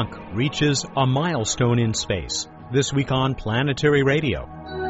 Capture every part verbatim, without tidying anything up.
Planck reaches a milestone in space. This week on Planetary Radio.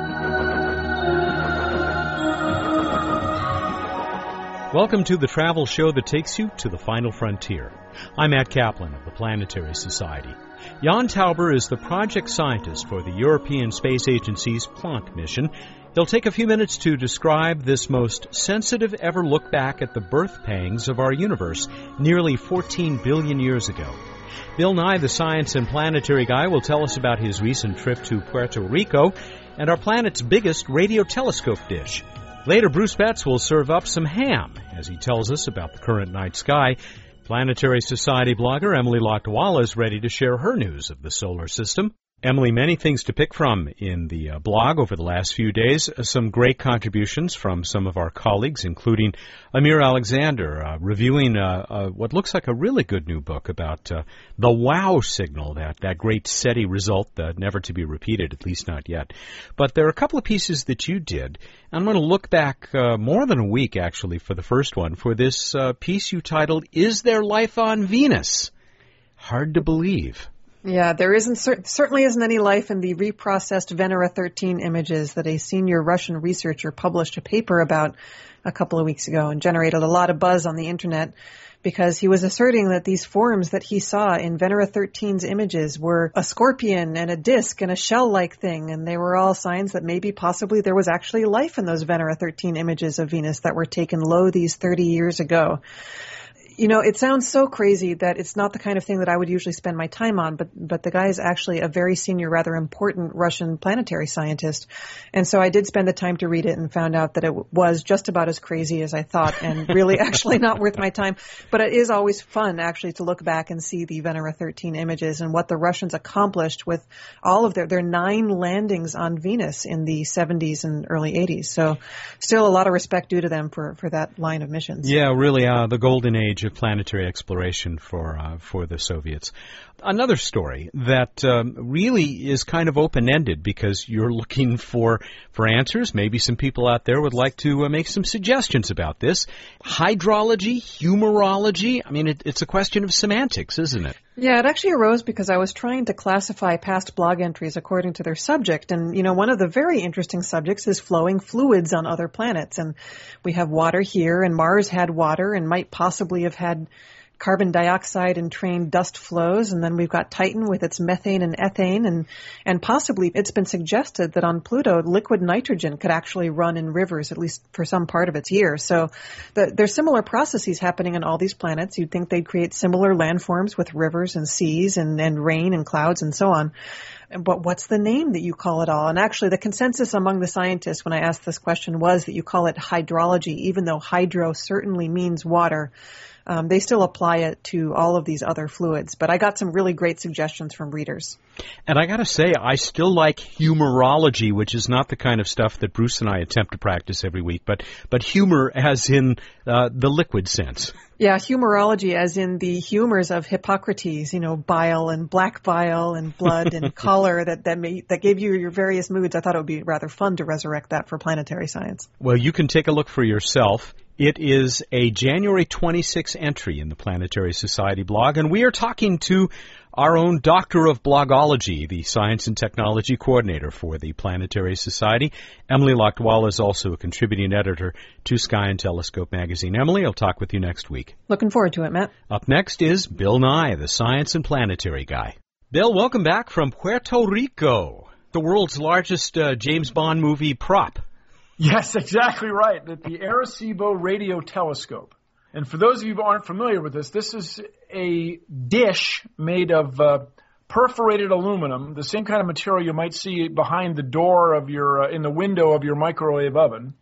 Welcome to the travel show that takes you to the final frontier. I'm Matt Kaplan of the Planetary Society. Jan Tauber is the project scientist for the European Space Agency's Planck mission. He'll take a few minutes to describe this most sensitive ever look back at the birth pangs of our universe nearly fourteen billion years ago. Bill Nye, the science and planetary guy, will tell us about his recent trip to Puerto Rico and our planet's biggest radio telescope dish. Later, Bruce Betts will serve up some ham as he tells us about the current night sky. Planetary Society blogger Emily Lakdawalla is ready to share her news of the solar system. Emily, many things to pick from in the uh, blog over the last few days. Uh, some great contributions from some of our colleagues, including Amir Alexander, uh, reviewing uh, uh, what looks like a really good new book about uh, the WOW signal, that, that great SETI result, uh, never to be repeated, at least not yet. But there are a couple of pieces that you did. I'm going to look back uh, more than a week, actually, for the first one, for this uh, piece you titled, Is There Life on Venus? Hard to believe. Yeah, there isn't cer- certainly isn't any life in the reprocessed Venera thirteen images that a senior Russian researcher published a paper about a couple of weeks ago and generated a lot of buzz on the internet because he was asserting that these forms that he saw in Venera thirteen's images were a scorpion and a disc and a shell-like thing, and they were all signs that maybe possibly there was actually life in those Venera thirteen images of Venus that were taken low these thirty years ago. You know, it sounds so crazy that it's not the kind of thing that I would usually spend my time on, but but the guy is actually a very senior, rather important Russian planetary scientist. And so I did spend the time to read it and found out that it was just about as crazy as I thought and really actually not worth my time. But it is always fun, actually, to look back and see the Venera thirteen images and what the Russians accomplished with all of their, their nine landings on Venus in the seventies and early eighties. So still a lot of respect due to them for, for that line of missions. Yeah, really, uh, the golden age of planetary exploration for uh, for the Soviets. Another story that um, really is kind of open-ended because you're looking for for answers. Maybe some people out there would like to uh, make some suggestions about this. Hydrology, humorology, I mean, it, it's a question of semantics, isn't it? Yeah, it actually arose because I was trying to classify past blog entries according to their subject. And, you know, one of the very interesting subjects is flowing fluids on other planets. And we have water here, and Mars had water and might possibly have had carbon dioxide and trained dust flows. And then we've got Titan with its methane and ethane. And, and possibly it's been suggested that on Pluto, liquid nitrogen could actually run in rivers, at least for some part of its year. So the, there's similar processes happening on all these planets. You'd think they'd create similar landforms with rivers and seas and, and rain and clouds and so on. But what's the name that you call it all? And actually, the consensus among the scientists when I asked this question was that you call it hydrology, even though hydro certainly means water. Um, they still apply it to all of these other fluids. But I got some really great suggestions from readers. And I got to say, I still like humorology, which is not the kind of stuff that Bruce and I attempt to practice every week, but but humor as in uh, the liquid sense. Yeah, humorology as in the humors of Hippocrates, you know, bile and black bile and blood and color that that, may, that gave you your various moods. I thought it would be rather fun to resurrect that for planetary science. Well, you can take a look for yourself. It is a January twenty-sixth entry in the Planetary Society blog, and we are talking to our own Doctor of Blogology, the Science and Technology Coordinator for the Planetary Society. Emily Lakdawalla is also a contributing editor to Sky and Telescope magazine. Emily, I'll talk with you next week. Looking forward to it, Matt. Up next is Bill Nye, the Science and Planetary guy. Bill, welcome back from Puerto Rico, the world's largest uh, James Bond movie prop. Yes, exactly right. The, the Arecibo Radio Telescope. And for those of you who aren't familiar with this, this is a dish made of uh, perforated aluminum, the same kind of material you might see behind the door of your, uh, in the window of your microwave oven,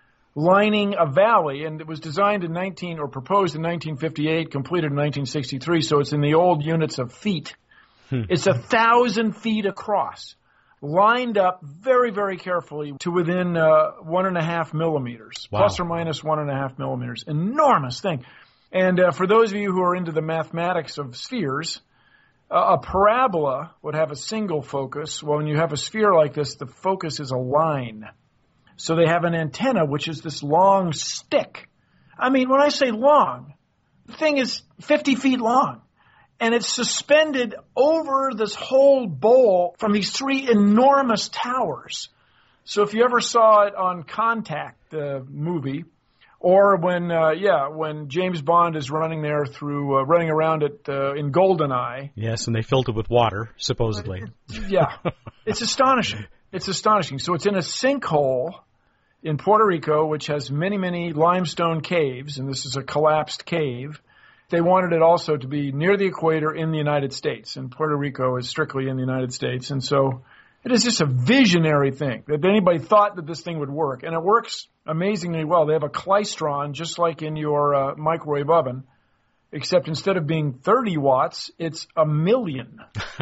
lining a valley. And it was designed in nineteen or proposed in nineteen fifty-eight, completed in nineteen sixty-three. So it's in the old units of feet. Hmm. It's a thousand feet across, lined up very, very carefully to within uh, one and a half millimeters, wow. plus or minus one and a half millimeters. Enormous thing. And uh, for those of you who are into the mathematics of spheres, uh, a parabola would have a single focus. Well, when you have a sphere like this, the focus is a line. So they have an antenna, which is this long stick. I mean, when I say long, the thing is fifty feet long. and it's suspended over this whole bowl from these three enormous towers. So if you ever saw it on Contact, the movie, or when, uh, yeah, when James Bond is running there through, uh, running around it uh, in GoldenEye. Yes, and they filled it with water, supposedly. Yeah, it's astonishing. It's astonishing. So it's in a sinkhole in Puerto Rico, which has many, many limestone caves, and this is a collapsed cave. They wanted it also to be near the equator in the United States, and Puerto Rico is strictly in the United States, and so it is just a visionary thing that anybody thought that this thing would work, and it works amazingly well. They have a klystron just like in your uh, microwave oven, except instead of being thirty watts, it's a million.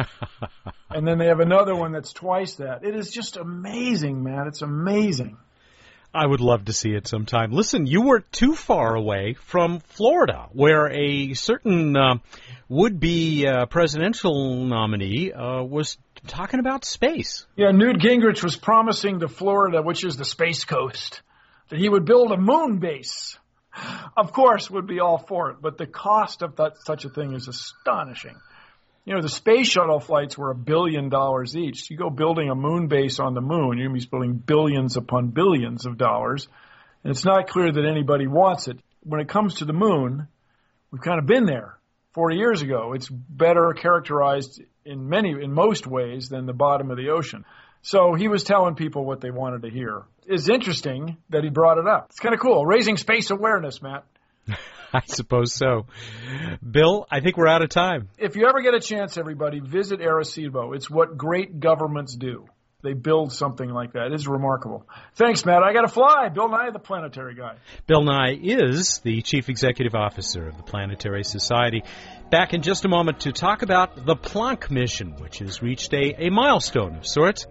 And then they have another one that's twice that. It is just amazing, man. It's amazing. I would love to see it sometime. Listen, you weren't too far away from Florida, where a certain uh, would-be uh, presidential nominee uh, was talking about space. Yeah, Newt Gingrich was promising to Florida, which is the Space Coast, that he would build a moon base. Of course, would be all for it, but the cost of that, such a thing is astonishing. You know, the space shuttle flights were a billion dollars each. You go building a moon base on the moon, you're going to be spending billions upon billions of dollars, and it's not clear that anybody wants it. When it comes to the moon, we've kind of been there forty years ago. It's better characterized in many, in most ways than the bottom of the ocean. So he was telling people what they wanted to hear. It's interesting that he brought it up. It's kind of cool. Raising space awareness, Matt. I suppose so. Bill, I think we're out of time. If you ever get a chance, everybody, visit Arecibo. It's what great governments do. They build something like that. It's remarkable. Thanks, Matt. I got to fly. Bill Nye, the planetary guy. Bill Nye is the Chief Executive Officer of the Planetary Society. Back in just a moment to talk about the Planck mission, which has reached a, a milestone of sorts.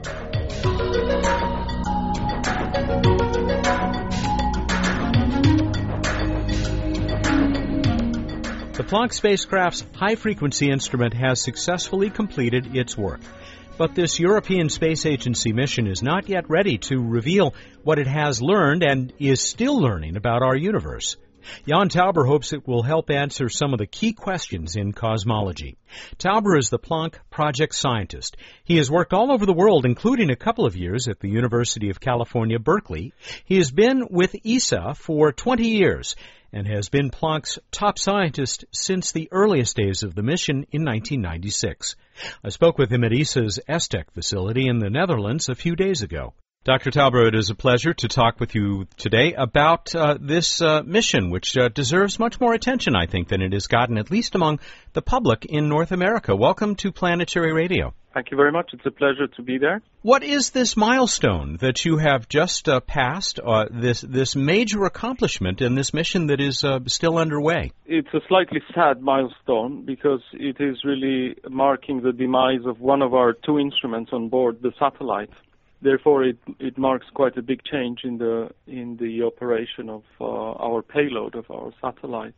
The Planck spacecraft's high-frequency instrument has successfully completed its work. But this European Space Agency mission is not yet ready to reveal what it has learned and is still learning about our universe. Jan Tauber hopes it will help answer some of the key questions in cosmology. Tauber is the Planck project scientist. He has worked all over the world, including a couple of years at the University of California, Berkeley. He has been with E S A for twenty years and has been Planck's top scientist since the earliest days of the mission in nineteen ninety-six. I spoke with him at E S A's ESTEC facility in the Netherlands a few days ago. Doctor Tauber, it is a pleasure to talk with you today about uh, this uh, mission, which uh, deserves much more attention, I think, than it has gotten, at least among the public in North America. Welcome to Planetary Radio. Thank you very much. It's a pleasure to be there. What is this milestone that you have just uh, passed, uh, this this major accomplishment in this mission that is uh, still underway? It's a slightly sad milestone because it is really marking the demise of one of our two instruments on board, the satellite. Therefore, it, it marks quite a big change in the in the operation of uh, our payload, of our satellite.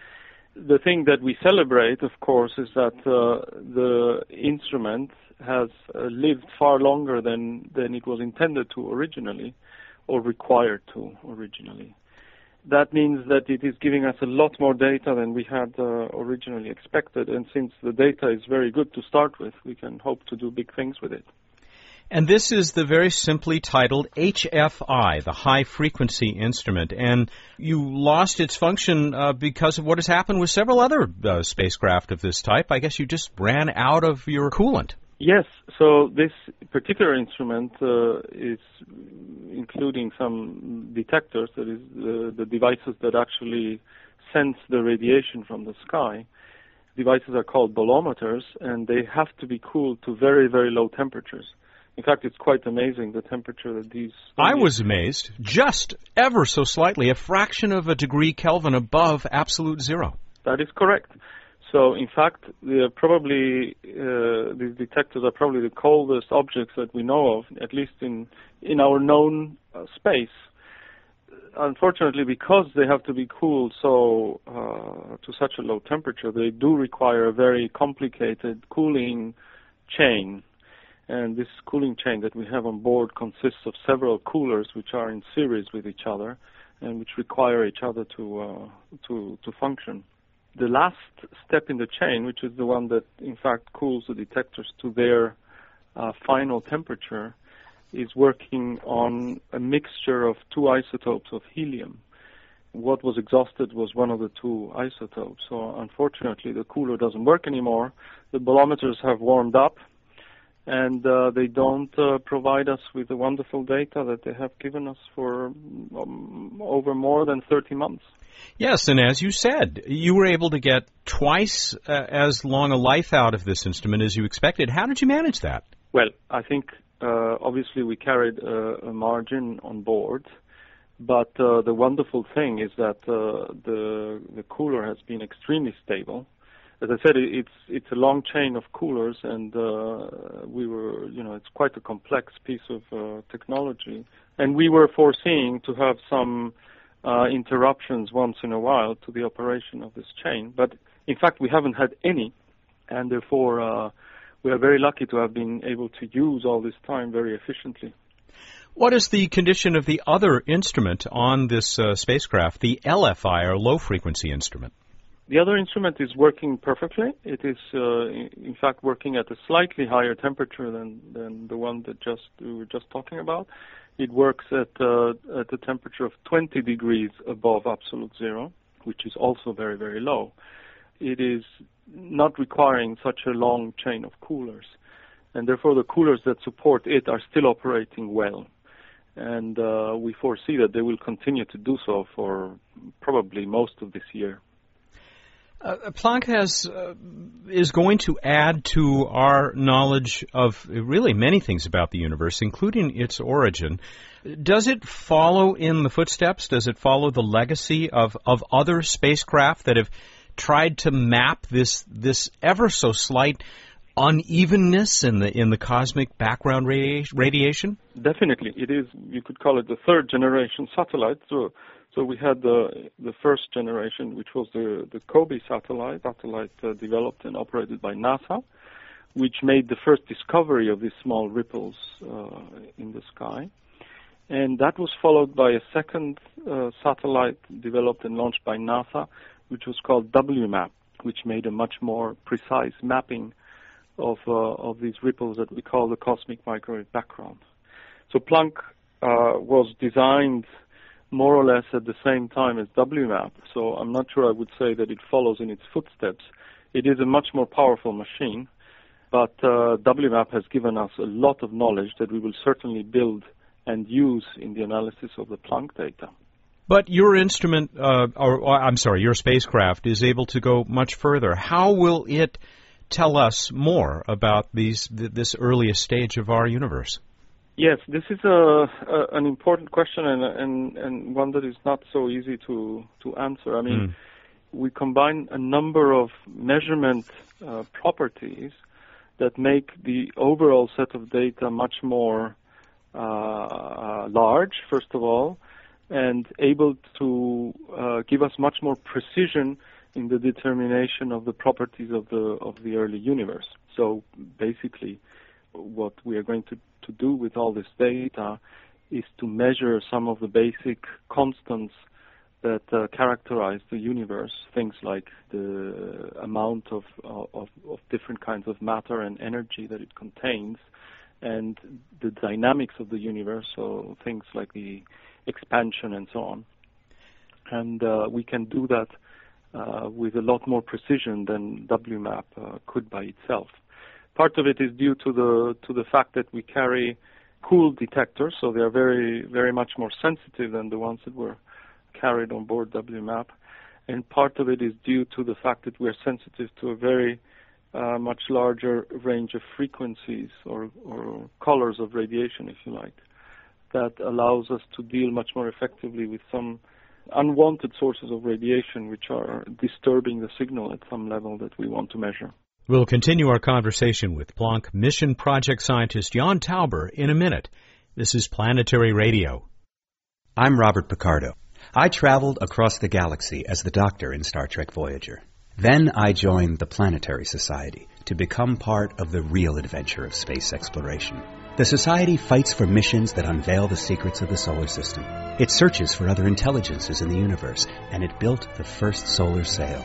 The thing that we celebrate, of course, is that uh, the instrument has uh, lived far longer than, than it was intended to originally, or required to originally. That means that it is giving us a lot more data than we had uh, originally expected, and since the data is very good to start with, we can hope to do big things with it. And this is the very simply titled H F I, the high-frequency instrument. And you lost its function uh, because of what has happened with several other uh, spacecraft of this type. I guess you just ran out of your coolant. Yes. So this particular instrument uh, is including some detectors, that is, the, the devices that actually sense the radiation from the sky. Devices are called bolometers, and they have to be cooled to very, very low temperatures. In fact, it's quite amazing, the temperature that these... I was amazed. Just ever so slightly, a fraction of a degree Kelvin above absolute zero. That is correct. So, in fact, they're probably uh, these detectors are probably the coldest objects that we know of, at least in, in our known uh, space. Unfortunately, because they have to be cooled so uh, to such a low temperature, they do require a very complicated cooling chain. And this cooling chain that we have on board consists of several coolers which are in series with each other and which require each other to uh, to, to function. The last step in the chain, which is the one that in fact cools the detectors to their uh, final temperature, is working on a mixture of two isotopes of helium. What was exhausted was one of the two isotopes. So unfortunately, the cooler doesn't work anymore. The bolometers have warmed up, and uh, they don't uh, provide us with the wonderful data that they have given us for um, over more than thirty months. Yes, and as you said, you were able to get twice uh, as long a life out of this instrument as you expected. How did you manage that? Well, I think uh, obviously we carried a, a margin on board, but uh, the wonderful thing is that uh, the the cooler has been extremely stable. As I said, it's it's a long chain of coolers, and uh, we were, you know, it's quite a complex piece of uh, technology, and we were foreseeing to have some uh, interruptions once in a while to the operation of this chain. But in fact, we haven't had any, and therefore uh, we are very lucky to have been able to use all this time very efficiently. What is the condition of the other instrument on this uh, spacecraft, the L F I, or low-frequency instrument? The other instrument is working perfectly. It is, uh, in fact, working at a slightly higher temperature than, than the one that just we were just talking about. It works at uh, at a temperature of twenty degrees above absolute zero, which is also very, very low. It is not requiring such a long chain of coolers, and therefore the coolers that support it are still operating well. And uh, we foresee that they will continue to do so for probably most of this year. Uh, Planck has uh, is going to add to our knowledge of really many things about the universe, including its origin. Does it follow in the footsteps? Does it follow the legacy of, of other spacecraft that have tried to map this this ever so slight unevenness in the in the cosmic background radia- radiation? Definitely, it is. You could call it the third generation satellite. So. So we had the the first generation, which was the, the COBE satellite, satellite uh, developed and operated by NASA, which made the first discovery of these small ripples uh, in the sky. And that was followed by a second uh, satellite developed and launched by NASA, which was called W MAP, which made a much more precise mapping of uh, of these ripples that we call the cosmic microwave background. So Planck uh, was designed more or less at the same time as W MAP, so I'm not sure I would say that it follows in its footsteps. It is a much more powerful machine, but uh, W MAP has given us a lot of knowledge that we will certainly build and use in the analysis of the Planck data. But your instrument, uh, or, or I'm sorry, your spacecraft is able to go much further. How will it tell us more about these th- this earliest stage of our universe? Yes, this is a, a an important question and, and and one that is not so easy to to answer. I mean, mm. we combine a number of measurement uh, properties that make the overall set of data much more uh, large, first of all, and able to uh, give us much more precision in the determination of the properties of the of the early universe. So basically, what we are going to to do with all this data is to measure some of the basic constants that uh, characterize the universe, things like the amount of, of, of different kinds of matter and energy that it contains, and the dynamics of the universe, so things like the expansion and so on. And uh, we can do that uh, with a lot more precision than W MAP uh, could by itself. Part of it is due to the to the fact that we carry cooled detectors, so they are very very much more sensitive than the ones that were carried on board W MAP, and part of it is due to the fact that we are sensitive to a very uh, much larger range of frequencies or, or colors of radiation, if you like, that allows us to deal much more effectively with some unwanted sources of radiation which are disturbing the signal at some level that we want to measure. We'll continue our conversation with Planck mission project scientist Jan Tauber in a minute. This is Planetary Radio. I'm Robert Picardo. I traveled across the galaxy as the Doctor in Star Trek Voyager. Then I joined the Planetary Society to become part of the real adventure of space exploration. The Society fights for missions that unveil the secrets of the solar system. It searches for other intelligences in the universe, and it built the first solar sail.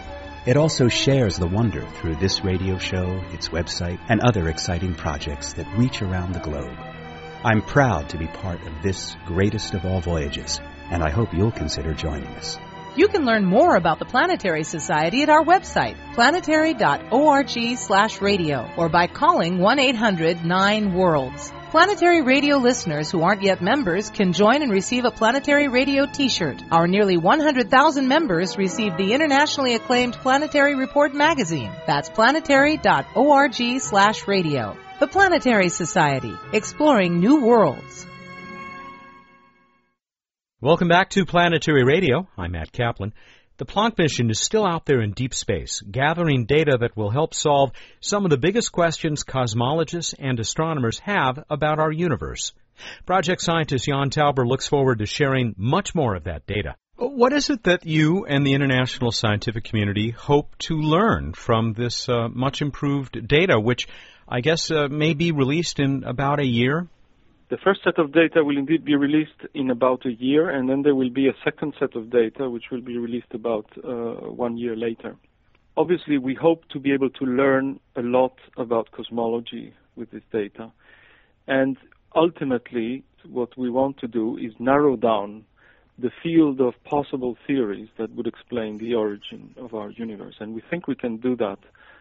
It also shares the wonder through this radio show, its website, and other exciting projects that reach around the globe. I'm proud to be part of this greatest of all voyages, and I hope you'll consider joining us. You can learn more about the Planetary Society at our website, planetary dot org slash radio, or by calling one eight hundred nine worlds. Planetary Radio listeners who aren't yet members can join and receive a Planetary Radio t-shirt. Our nearly one hundred thousand members receive the internationally acclaimed Planetary Report magazine. That's planetary dot org slash radio. The Planetary Society, exploring new worlds. Welcome back to Planetary Radio. I'm Matt Kaplan. The Planck mission is still out there in deep space, gathering data that will help solve some of the biggest questions cosmologists and astronomers have about our universe. Project scientist Jan Tauber looks forward to sharing much more of that data. What is it that you and the international scientific community hope to learn from this uh, much improved data, which I guess uh, may be released in about a year? The first set of data will indeed be released in about a year, and then there will be a second set of data which will be released about uh, one year later. Obviously, we hope to be able to learn a lot about cosmology with this data. And ultimately, what we want to do is narrow down the field of possible theories that would explain the origin of our universe. And we think we can do that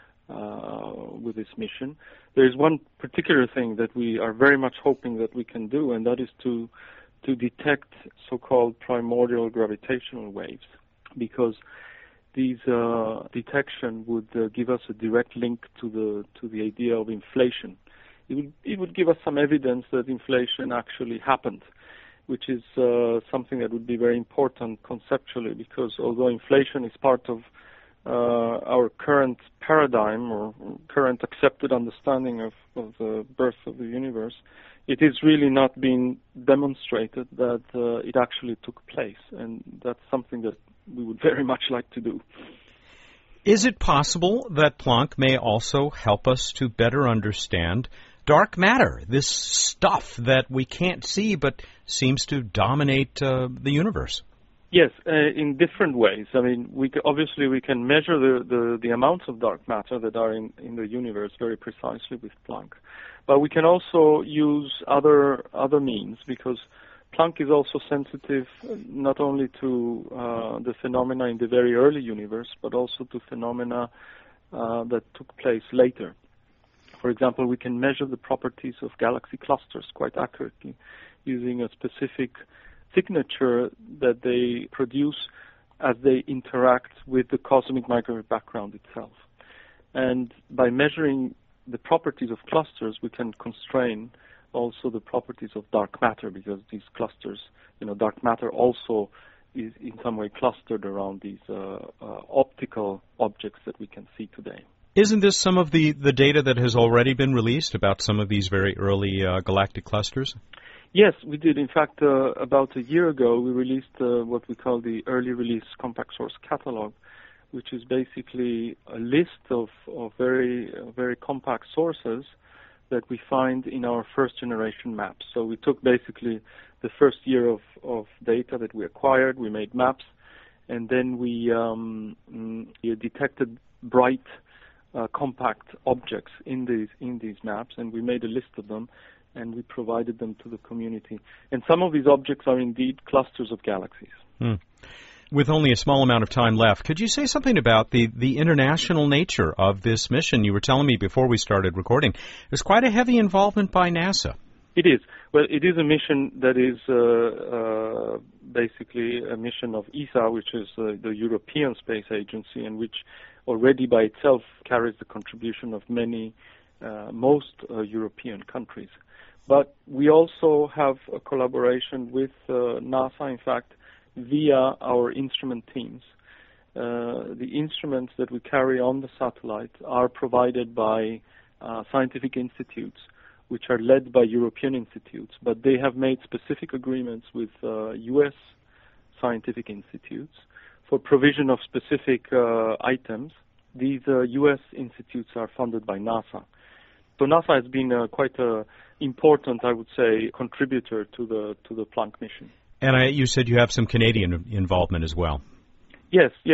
uh, with this mission. There is one particular thing that we are very much hoping that we can do, and that is to to detect so-called primordial gravitational waves, because these uh, detection would uh, give us a direct link to the to the idea of inflation. It would it would give us some evidence that inflation actually happened, which is uh, something that would be very important conceptually, because although inflation is part of uh, our current paradigm or current accepted understanding of, of the birth of the universe, it is really not being demonstrated that uh, it actually took place, and that's something that we would very much like to do. Is it possible that Planck may also help us to better understand dark matter, this stuff that we can't see but seems to dominate uh, the universe? Yes, uh, in different ways. I mean, we c- obviously we can measure the, the, the amounts of dark matter that are in, in the universe very precisely with Planck. But we can also use other other means, because Planck is also sensitive not only to uh, the phenomena in the very early universe, but also to phenomena uh, that took place later. For example, we can measure the properties of galaxy clusters quite accurately using a specific signature that they produce as they interact with the cosmic microwave background itself. And by measuring the properties of clusters, we can constrain also the properties of dark matter, because these clusters, you know, dark matter also is in some way clustered around these uh, uh, optical objects that we can see today. Isn't this some of the, the data that has already been released about some of these very early uh, galactic clusters? Yes, we did. In fact, uh, about a year ago, we released uh, what we call the Early Release Compact Source Catalog, which is basically a list of, of very uh, very compact sources that we find in our first generation maps. So we took basically the first year of, of data that we acquired, we made maps, and then we, um, we detected bright uh, compact objects in these in these maps, and we made a list of them, and we provided them to the community. And some of these objects are indeed clusters of galaxies. Hmm. With only a small amount of time left, could you say something about the, the international nature of this mission? You were telling me before we started recording, there's quite a heavy involvement by NASA. It is. Well, it is a mission that is uh, uh, basically a mission of E S A, which is uh, the European Space Agency, and which already by itself carries the contribution of many, uh, most uh, European countries. But we also have a collaboration with uh, NASA, in fact, via our instrument teams. Uh, the instruments that we carry on the satellite are provided by uh, scientific institutes, which are led by European institutes, but they have made specific agreements with uh, U S scientific institutes for provision of specific uh, items. These uh, U S institutes are funded by NASA. So NASA has been uh, quite an important, I would say, contributor to the to the Planck mission. And I, you said you have some Canadian involvement as well. Yes, yes.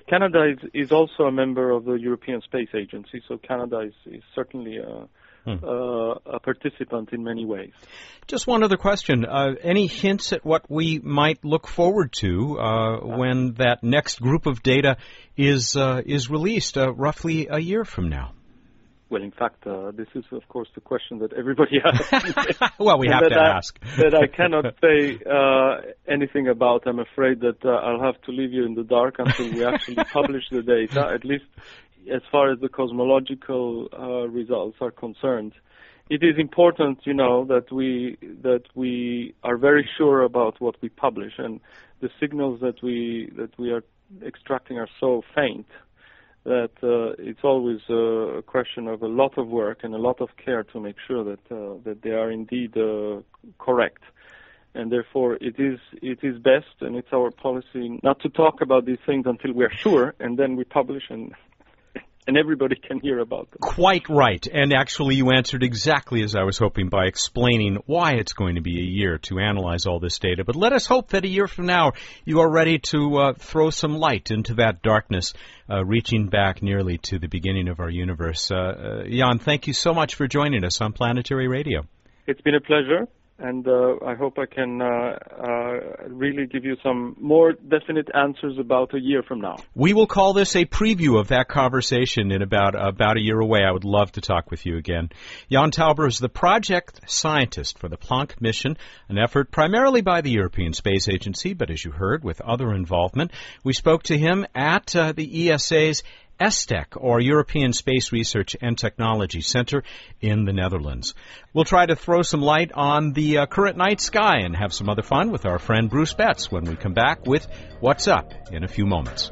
Canada is, is also a member of the European Space Agency, so Canada is, is certainly a, hmm. uh, a participant in many ways. Just one other question. Uh, any hints at what we might look forward to uh, when that next group of data is uh, is released uh, roughly a year from now? Well, in fact, uh, this is, of course, the question that everybody asks. Well, we have to I, ask. that I cannot say uh, anything about. I'm afraid that uh, I'll have to leave you in the dark until we actually publish the data, at least as far as the cosmological uh, results are concerned. It is important, you know, that we that we are very sure about what we publish, and the signals that we that we are extracting are so faint that uh, it's always uh, a question of a lot of work and a lot of care to make sure that uh, that they are indeed uh, correct. And therefore, it is it is best, and it's our policy, not to talk about these things until we are sure, and then we publish, and and everybody can hear about them. Quite right. And actually, you answered exactly as I was hoping by explaining why it's going to be a year to analyze all this data. But let us hope that a year from now, you are ready to uh, throw some light into that darkness, uh, reaching back nearly to the beginning of our universe. Uh, uh, Jan, thank you so much for joining us on Planetary Radio. It's been a pleasure. And uh, I hope I can uh, uh, really give you some more definite answers about a year from now. We will call this a preview of that conversation in about about a year away. I would love to talk with you again. Jan Tauber is the project scientist for the Planck mission, an effort primarily by the European Space Agency, but as you heard, with other involvement. We spoke to him at uh, the E S A's ESTEC, or European Space Research and Technology Center in the Netherlands. We'll try to throw some light on the uh, current night sky and have some other fun with our friend Bruce Betts when we come back with What's Up in a few moments.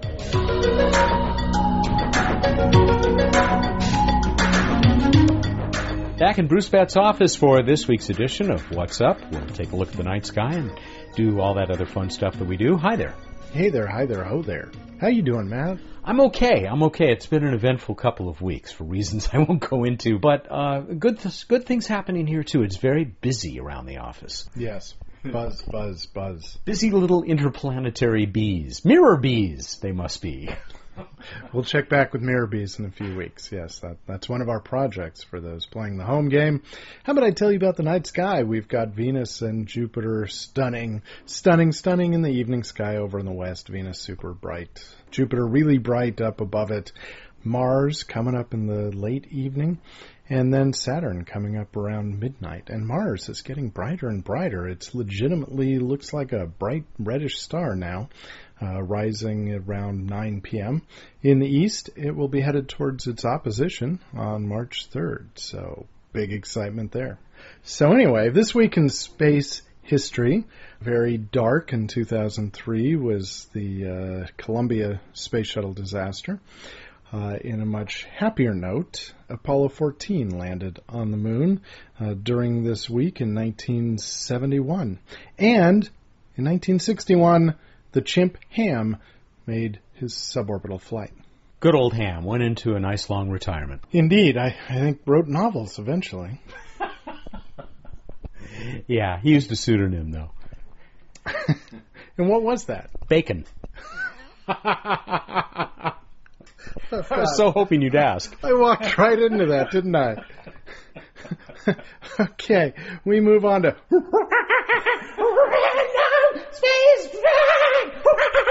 Back in Bruce Betts' office for this week's edition of What's Up. We'll take a look at the night sky and do all that other fun stuff that we do. Hi there. Hey there, hi there, ho there. How you doing, Matt? I'm okay. I'm okay. It's been an eventful couple of weeks for reasons I won't go into, but uh, good th- good things happening here, too. It's very busy around the office. Yes. Buzz, buzz, buzz. Busy little interplanetary bees. Mirror bees, they must be. We'll check back with Mirror Bees in a few weeks. Yes, that, that's one of our projects for those playing the home game. How about I tell you about the night sky? We've got Venus and Jupiter stunning, stunning, stunning in the evening sky over in the west. Venus super bright. Jupiter really bright up above it. Mars coming up in the late evening. And then Saturn coming up around midnight. And Mars is getting brighter and brighter. It's legitimately looks like a bright reddish star now. Uh, rising around nine p.m. In the east, it will be headed towards its opposition on March third, so big excitement there. So anyway, this week in space history, very dark in two thousand three was the uh, Columbia Space Shuttle disaster. Uh, in a much happier note, Apollo fourteen landed on the moon uh, during this week in nineteen seventy-one. And in nineteen sixty-one, the chimp Ham made his suborbital flight. Good old Ham went into a nice long retirement. Indeed. I, I think wrote novels eventually. Yeah, he used a pseudonym, though. And what was that? Bacon. I was so hoping you'd ask. I walked right into that, didn't I? Okay, we move on to... Space flag!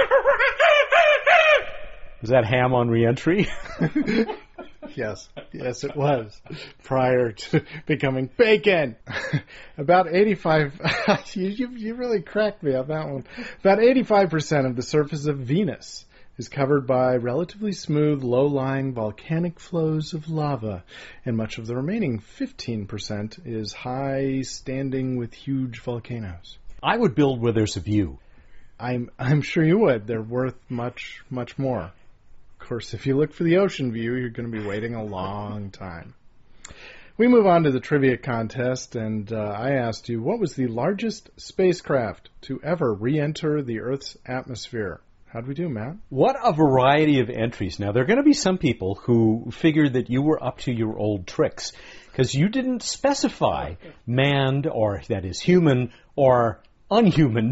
Was that Ham on re-entry? Yes, yes it was, prior to becoming Bacon. About eighty-five, you, you, you really cracked me on that one. About eighty-five percent of the surface of Venus is covered by relatively smooth, low-lying volcanic flows of lava, and much of the remaining fifteen percent is high, standing with huge volcanoes. I would build where there's a view. I'm I'm sure you would. They're worth much, much more. Of course, if you look for the ocean view, you're going to be waiting a long time. We move on to the trivia contest, and uh, I asked you, what was the largest spacecraft to ever re-enter the Earth's atmosphere? How'd we do, Matt? What a variety of entries. Now, there are going to be some people who figured that you were up to your old tricks, because you didn't specify manned, or that is human, or unhuman.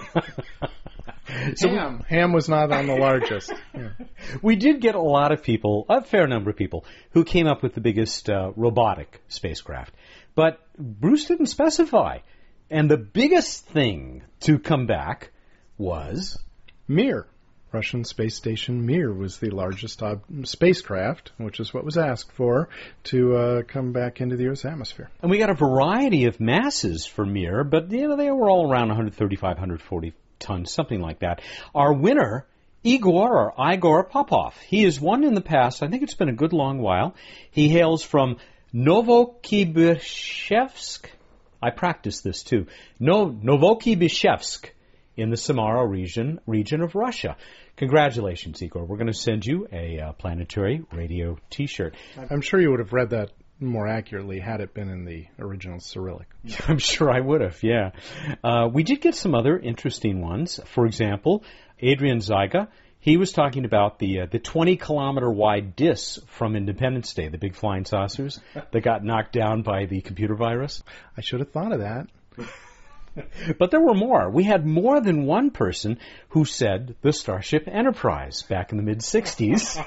So Ham. We, Ham was not on the largest. Yeah. We did get a lot of people, a fair number of people, who came up with the biggest uh, robotic spacecraft. But Bruce didn't specify. And the biggest thing to come back was Mir. Russian space station Mir was the largest uh, spacecraft, which is what was asked for, to uh, come back into the Earth's atmosphere. And we got a variety of masses for Mir, but you know they were all around one thirty-five, one forty tons, something like that. Our winner, Igor or Igor Popov, he has won in the past. I think it's been a good long while. He hails from Novokibishevsk. I practiced this too. No, Novokibishevsk in the Samara region region of Russia. Congratulations, Igor. We're going to send you a uh, Planetary Radio T-shirt. I'm sure you would have read that more accurately had it been in the original Cyrillic. I'm sure I would have, yeah. Uh, we did get some other interesting ones. For example, Adrian Zyga, he was talking about the uh, the twenty kilometer wide discs from Independence Day, the big flying saucers that got knocked down by the computer virus. I should have thought of that. But there were more. We had more than one person who said the Starship Enterprise back in the mid-sixties.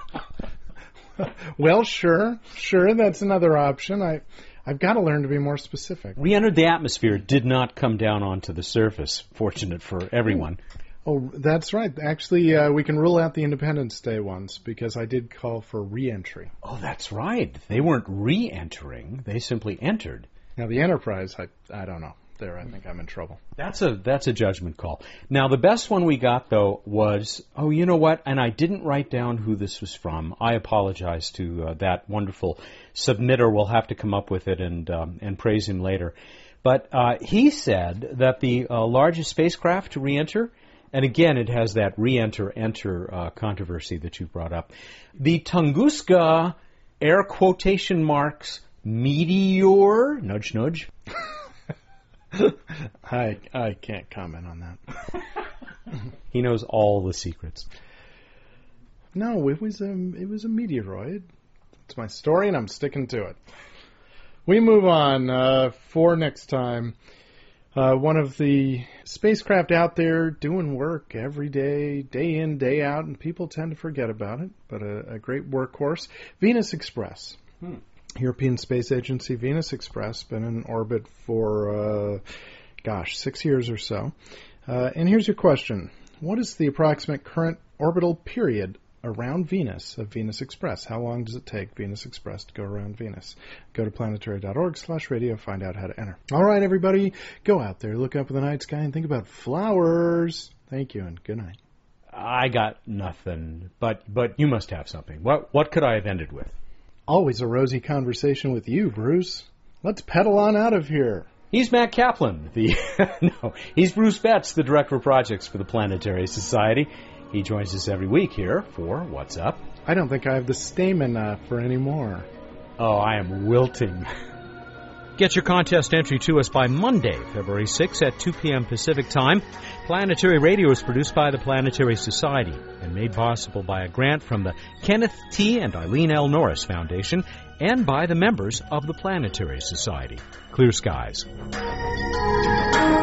Well, sure, sure, that's another option. I, I've got to learn to be more specific. Re-entered the atmosphere, did not come down onto the surface. Fortunate for everyone. Oh, that's right. Actually, uh, we can rule out the Independence Day ones because I did call for re-entry. Oh, that's right. They weren't re-entering. They simply entered. Now, the Enterprise, I, I don't know. There, I think I'm in trouble. That's a that's a judgment call. Now, the best one we got, though, was, oh, you know what? And I didn't write down who this was from. I apologize to uh, that wonderful submitter. We'll have to come up with it and um, and praise him later. But uh, he said that the uh, largest spacecraft to re-enter, and again, it has that re-enter-enter uh, controversy that you brought up, the Tunguska, air quotation marks, meteor, nudge, nudge, I I can't comment on that. He knows all the secrets. No, it was a it was a meteoroid. It's my story, and I'm sticking to it. We move on uh, for next time. Uh, one of the spacecraft out there doing work every day, day in, day out, and people tend to forget about it. But a, a great workhorse, Venus Express. Hmm. European Space Agency Venus Express, been in orbit for, uh, gosh, six years or so. Uh, and here's your question. What is the approximate current orbital period around Venus of Venus Express? How long does it take Venus Express to go around Venus? Go to planetary.org slash radio, find out how to enter. All right, everybody, go out there, look up in the night sky, and think about flowers. Thank you, and good night. I got nothing, but but you must have something. What What could I have ended with? Always a rosy conversation with you, Bruce. Let's pedal on out of here. He's Matt Kaplan. The no, he's Bruce Betts, the Director of Projects for the Planetary Society. He joins us every week here for What's Up. I don't think I have the stamina for any more. Oh, I am wilting. Get your contest entry to us by Monday, February sixth at two p.m. Pacific Time. Planetary Radio is produced by the Planetary Society and made possible by a grant from the Kenneth T. and Eileen L. Norris Foundation and by the members of the Planetary Society. Clear skies.